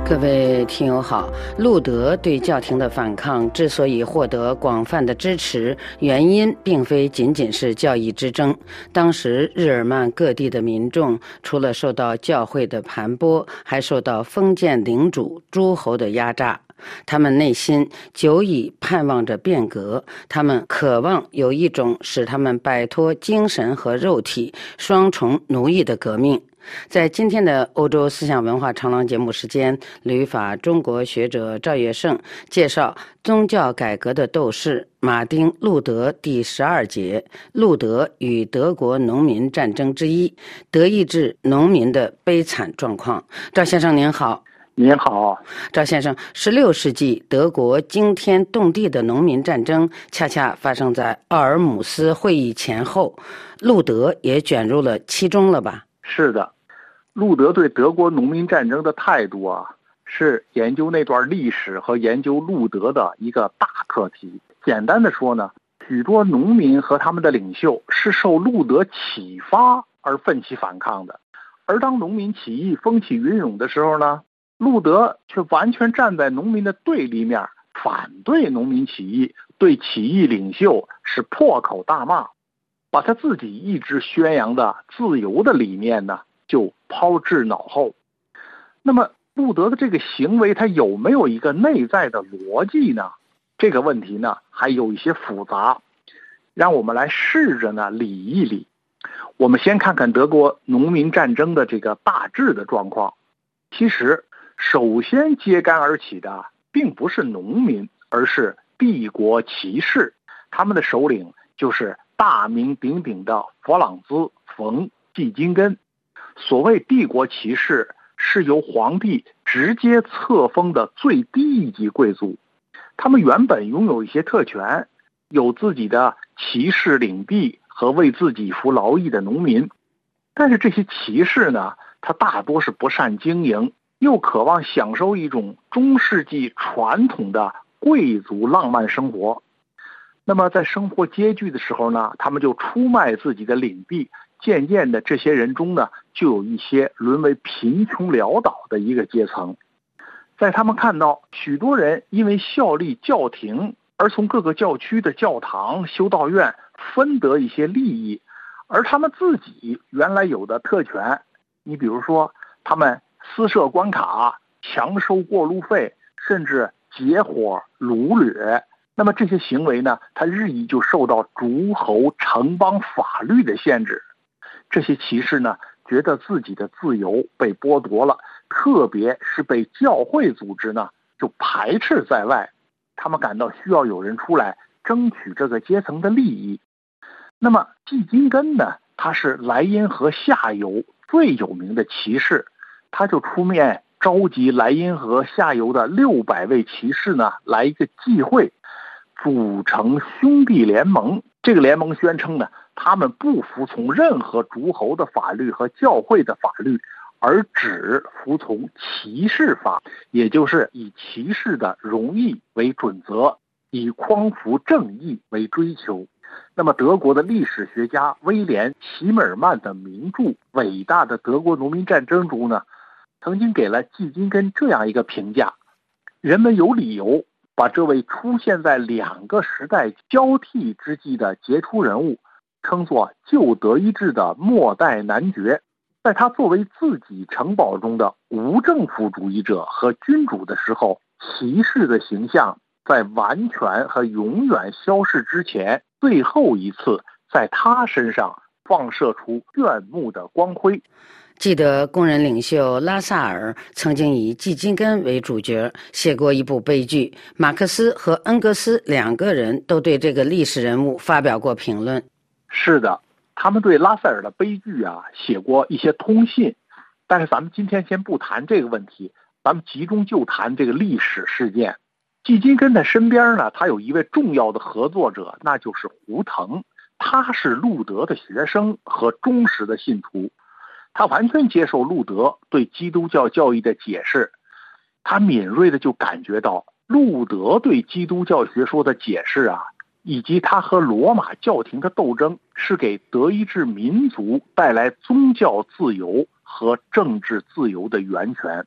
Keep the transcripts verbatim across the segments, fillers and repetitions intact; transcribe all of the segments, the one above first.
各位听友好，路德对教廷的反抗之所以获得广泛的支持，原因并非仅仅是教义之争。当时日耳曼各地的民众除了受到教会的盘剥，还受到封建领主诸侯的压榨。他们内心久已盼望着变革，他们渴望有一种使他们摆脱精神和肉体双重奴役的革命。在今天的欧洲思想文化长廊节目时间，旅法中国学者赵月胜介绍宗教改革的斗士马丁·路德第十二节，路德与德国农民战争之一，德意志农民的悲惨状况。赵先生您好。 您好， 赵先生，十六世纪德国惊天动地的农民战争恰恰发生在奥尔姆斯会议前后，路德也卷入了其中了吧？ 是的，路德对德国农民战争的态度啊，是研究那段历史和研究路德的一个大课题。简单的说呢，许多农民和他们的领袖是受路德启发而奋起反抗的，而当农民起义风起云涌的时候呢，路德却完全站在农民的对立面，反对农民起义，对起义领袖是破口大骂，把他自己一直宣扬的自由的理念呢就抛至脑后。那么路德的这个行为，他有没有一个内在的逻辑呢？这个问题呢还有一些复杂，让我们来试着呢理一理。我们先看看德国农民战争的这个大致的状况。其实首先揭竿而起的并不是农民，而是帝国骑士，他们的首领就是大名鼎鼎的弗朗兹·冯·季金根。所谓帝国骑士，是由皇帝直接册封的最低一级贵族，他们原本拥有一些特权，有自己的骑士领地和为自己服劳役的农民。但是这些骑士呢，他大多是不善经营，又渴望享受一种中世纪传统的贵族浪漫生活。那么在生活拮据的时候呢，他们就出卖自己的领地，渐渐的这些人中呢，就有一些沦为贫穷潦倒的一个阶层。在他们看到许多人因为效力教廷而从各个教区的教堂、修道院分得一些利益，而他们自己原来有的特权，你比如说他们私设关卡、强收过路费，甚至劫火掳掠，那么这些行为呢，它日益就受到诸侯城邦法律的限制。这些骑士呢，觉得自己的自由被剥夺了，特别是被教会组织呢就排斥在外，他们感到需要有人出来争取这个阶层的利益。那么季金根呢，他是莱茵河下游最有名的骑士，他就出面召集莱茵河下游的六百位骑士呢来一个集会，组成兄弟联盟。这个联盟宣称呢，他们不服从任何诸侯的法律和教会的法律，而只服从骑士法，也就是以骑士的荣誉为准则，以匡扶正义为追求。那么德国的历史学家威廉·齐默尔曼的名著《伟大的德国农民战争》中呢，曾经给了季金根这样一个评价：人们有理由把这位出现在两个时代交替之际的杰出人物称作旧德意志的末代男爵。在他作为自己城堡中的无政府主义者和君主的时候，骑士的形象在完全和永远消逝之前，最后一次在他身上放射出炫目的光辉。 记得工人领袖拉萨尔曾经以季金根为主角写过一部悲剧，马克思和恩格斯两个人都对这个历史人物发表过评论。 是的，他们对拉塞尔的悲剧啊写过一些通信，但是咱们今天先不谈这个问题，咱们集中就谈这个历史事件。季金根的身边呢，他有一位重要的合作者，那就是胡腾，他是路德的学生和忠实的信徒，他完全接受路德对基督教教义的解释，他敏锐的就感觉到路德对基督教学说的解释啊，以及他和罗马教廷的斗争，是给德意志民族带来宗教自由和政治自由的源泉。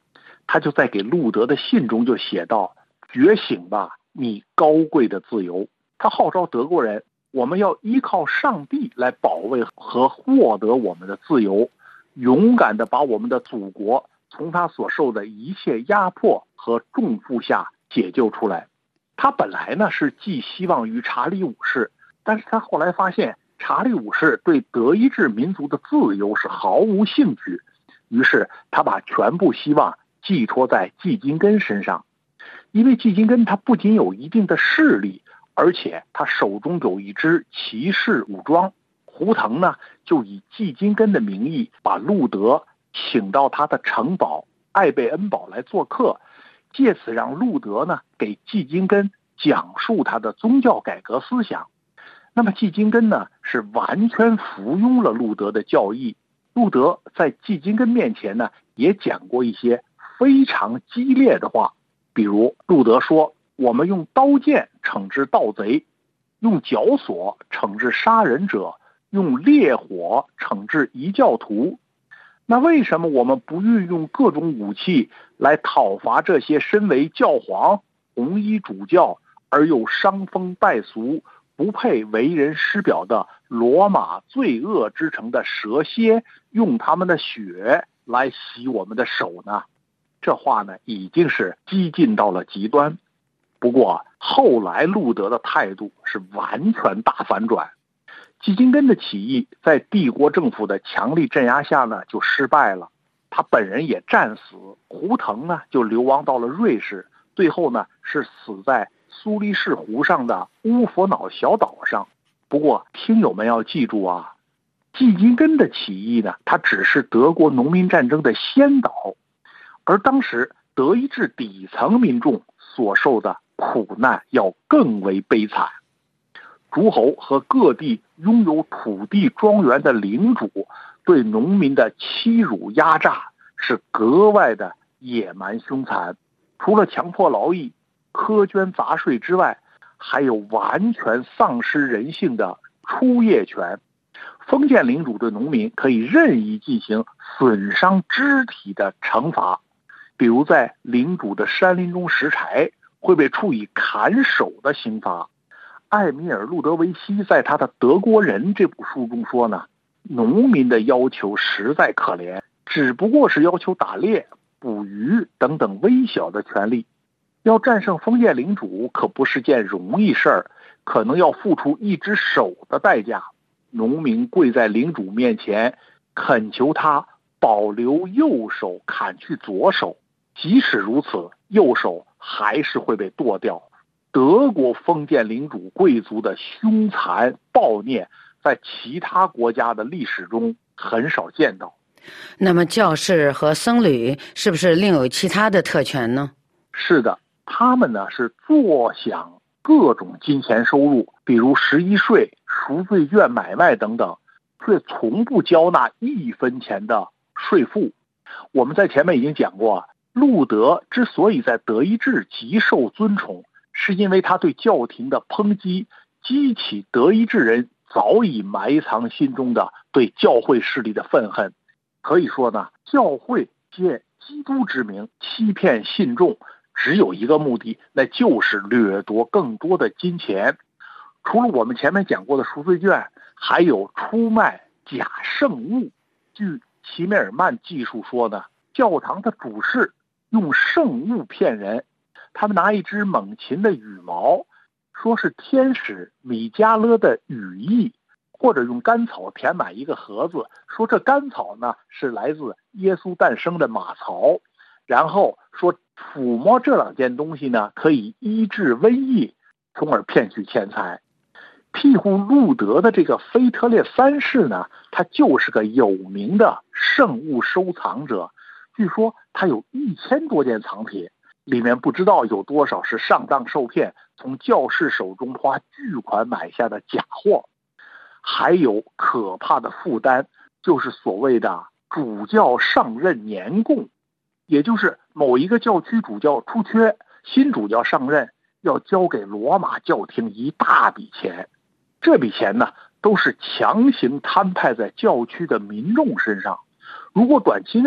他就在给路德的信中就写道：觉醒吧，你高贵的自由。他号召德国人，我们要依靠上帝来保卫和获得我们的自由，勇敢地把我们的祖国从他所受的一切压迫和重负下解救出来。他本来呢是寄希望于查理五世，但是他后来发现查理五世对德意志民族的自由是毫无兴趣，于是他把全部希望寄托在季金根身上。因为季金根他不仅有一定的势力，而且他手中有一支骑士武装。胡腾呢就以季金根的名义把路德请到他的城堡艾贝恩堡来做客，借此让路德呢给季金根讲述他的宗教改革思想。那么季金根呢是完全服用了路德的教义。路德在季金根面前呢也讲过一些非常激烈的话，比如路德说，我们用刀剑惩治盗贼，用绞索惩治杀人者，用烈火惩治异教徒。那为什么我们不运用各种武器来讨伐这些身为教皇、红衣主教而又伤风败俗、不配为人师表的罗马罪恶之城的蛇蝎，用他们的血来洗我们的手呢？这话呢已经是激进到了极端。不过后来路德的态度是完全大反转。季金根的起义在帝国政府的强力镇压下呢就失败了，他本人也战死，胡腾呢就流亡到了瑞士，最后呢是死在苏黎世湖上的乌佛瑙小岛上。不过听友们要记住啊，季金根的起义呢，它只是德国农民战争的先导，而当时德意志底层民众所受的苦难要更为悲惨。诸侯和各地拥有土地庄园的领主对农民的欺辱压榨是格外的野蛮凶残，除了强迫劳役、苛捐杂税之外，还有完全丧失人性的出业权。封建领主对农民可以任意进行损伤肢体的惩罚，比如在领主的山林中拾柴会被处以砍手的刑罚。艾米尔·路德维希在他的《德国人》这部书中说呢，农民的要求实在可怜，只不过是要求打猎、捕鱼等等微小的权利。要战胜封建领主可不是件容易事儿，可能要付出一只手的代价。农民跪在领主面前，恳求他保留右手，砍去左手，即使如此，右手还是会被剁掉。德国封建领主贵族的凶残暴虐，在其他国家的历史中很少见到。 那么教士和僧侣是不是另有其他的特权呢？ 是的，他们呢是坐享各种金钱收入，比如十一税、赎罪券买卖等等，却从不交纳一分钱的税赋。我们在前面已经讲过，路德之所以在德意志极受尊崇，是因为他对教廷的抨击激起德意志人早已埋藏心中的对教会势力的愤恨。可以说呢，教会借基督之名欺骗信众，只有一个目的，那就是掠夺更多的金钱。除了我们前面讲过的赎罪券，还有出卖假圣物。据齐梅尔曼记述说呢，教堂的主事用圣物骗人，他们拿一只猛禽的羽毛，说是天使米迦勒的羽翼，或者用干草填满一个盒子，说这干草呢是来自耶稣诞生的马槽，然后说抚摸这两件东西呢可以医治瘟疫，从而骗取钱财。庇护路德的这个腓特烈三世呢，他就是个有名的圣物收藏者，据说他有一千多件藏品，里面不知道有多少是上当受骗，从教士手中花巨款买下的假货。还有可怕的负担，就是所谓的主教上任年贡，也就是某一个教区主教出缺，新主教上任要交给罗马教廷一大笔钱，这笔钱呢都是强行摊派在教区的民众身上。如果短期内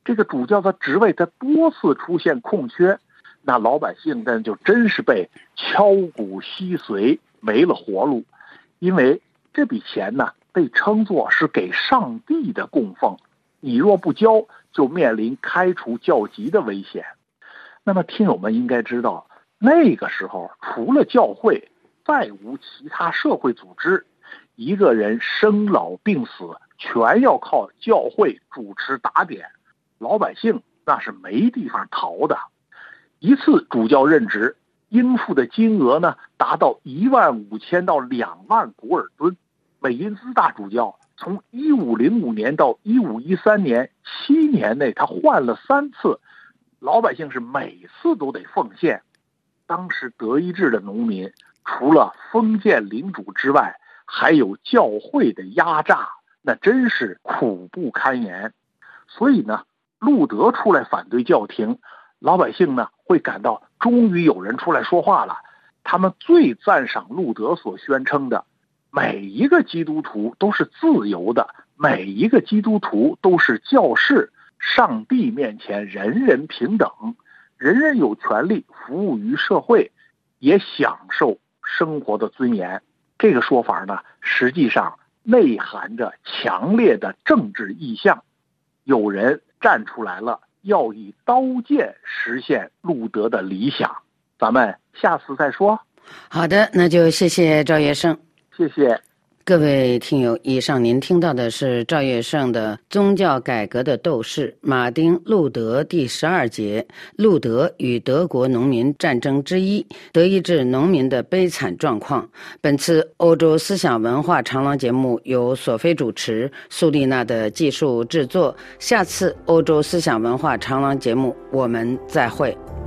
这个主教的职位他多次出现空缺，那老百姓那就真是被敲骨吸髓，没了活路。因为这笔钱呢，被称作是给上帝的供奉，你若不交，就面临开除教籍的危险。那么听友们应该知道，那个时候除了教会，再无其他社会组织，一个人生老病死全要靠教会主持打点，老百姓那是没地方逃的。一次主教任职应付的金额呢，达到一万五千到两万古尔敦。美因兹大主教从一五零五年到一五一三年七年内，他换了三次，老百姓是每次都得奉献。当时德意志的农民除了封建领主之外，还有教会的压榨，那真是苦不堪言。所以呢，路德出来反对教廷，老百姓呢会感到终于有人出来说话了。他们最赞赏路德所宣称的，每一个基督徒都是自由的，每一个基督徒都是教士，上帝面前人人平等，人人有权利服务于社会，也享受生活的尊严。这个说法呢，实际上内含着强烈的政治意向。有人站出来了，要以刀剑实现路德的理想。咱们下次再说。 好的，那就谢谢赵月胜。 谢谢各位听友，以上您听到的是赵月胜的《宗教改革的斗士马丁·路德》第十二节，路德与德国农民战争之一，德意志农民的悲惨状况。本次欧洲思想文化长廊节目由索菲主持，苏丽娜的技术制作。下次欧洲思想文化长廊节目我们再会。